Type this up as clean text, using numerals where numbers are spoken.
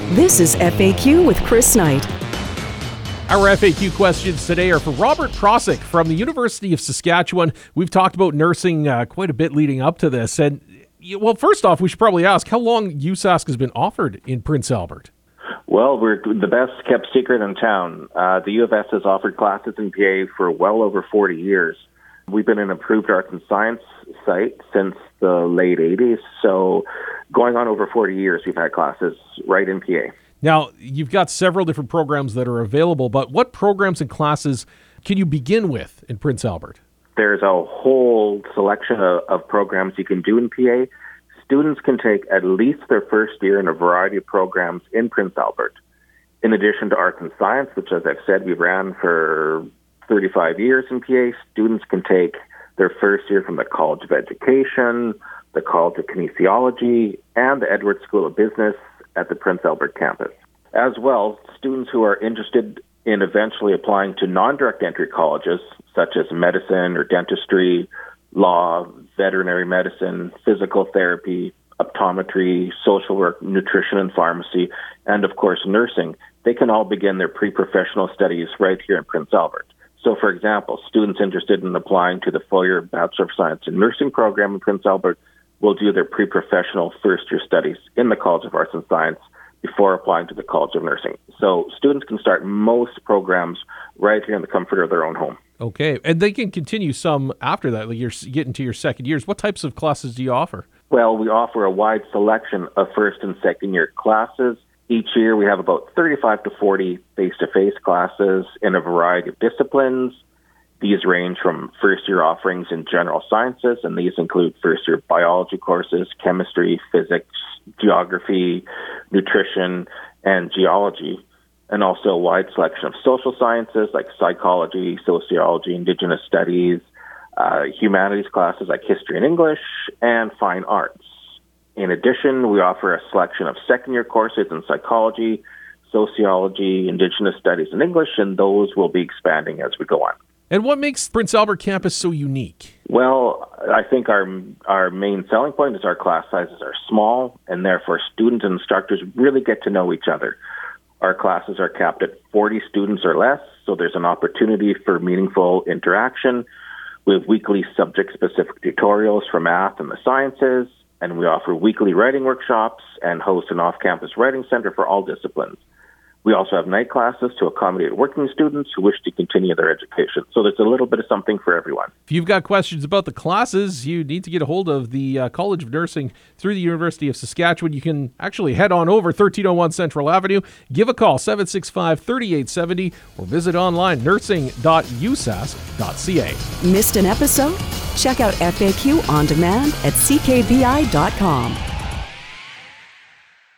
This is FAQ with Chris Knight. Our FAQ questions today are for Robert Prosick from the University of Saskatchewan. We've talked about nursing quite a bit leading up to this. And, well, first off, we should probably ask how long USask has been offered in Prince Albert. Well, we're the best kept secret in town. The U of S has offered classes in PA for well over 40 years. We've been an approved arts and science site since the late 80s. So going on over 40 years, we've had classes right in PA. Now, you've got several different programs that are available, but what programs and classes can you begin with in Prince Albert? There's a whole selection of programs you can do in PA. Students can take at least their first year in a variety of programs in Prince Albert. In addition to arts and science, which, as I've said, we ran for 35 years in PA, students can take their first year from the College of Education, the College of Kinesiology, and the Edwards School of Business at the Prince Albert campus. As well, students who are interested in eventually applying to non-direct entry colleges, such as medicine or dentistry, law, veterinary medicine, physical therapy, optometry, social work, nutrition and pharmacy, and of course nursing, they can all begin their pre-professional studies right here in Prince Albert. So, for example, students interested in applying to the four-year Bachelor of Science in Nursing program in Prince Albert will do their pre-professional first-year studies in the College of Arts and Science before applying to the College of Nursing. So students can start most programs right here in the comfort of their own home. Okay, and they can continue some after that, like you're getting to your second years. What types of classes do you offer? Well, we offer a wide selection of first and second year classes. Each year we have about 35 to 40 face-to-face classes in a variety of disciplines. These range from first-year offerings in general sciences, and these include first-year biology courses, chemistry, physics, geography, nutrition, and geology, and also a wide selection of social sciences like psychology, sociology, indigenous studies, humanities classes like history and English, and fine arts. In addition, we offer a selection of second-year courses in psychology, sociology, indigenous studies, and English, and those will be expanding as we go on. And what makes Prince Albert campus so unique? Well, I think our main selling point is our class sizes are small, and therefore students and instructors really get to know each other. Our classes are capped at 40 students or less, so there's an opportunity for meaningful interaction. We have weekly subject-specific tutorials for math and the sciences, and we offer weekly writing workshops and host an off-campus writing center for all disciplines. We also have night classes to accommodate working students who wish to continue their education. So there's a little bit of something for everyone. If you've got questions about the classes, you need to get a hold of the College of Nursing through the University of Saskatchewan. You can actually head on over 1301 Central Avenue, give a call 765-3870, or visit online nursing.usask.ca. Missed an episode? Check out FAQ on demand at ckbi.com.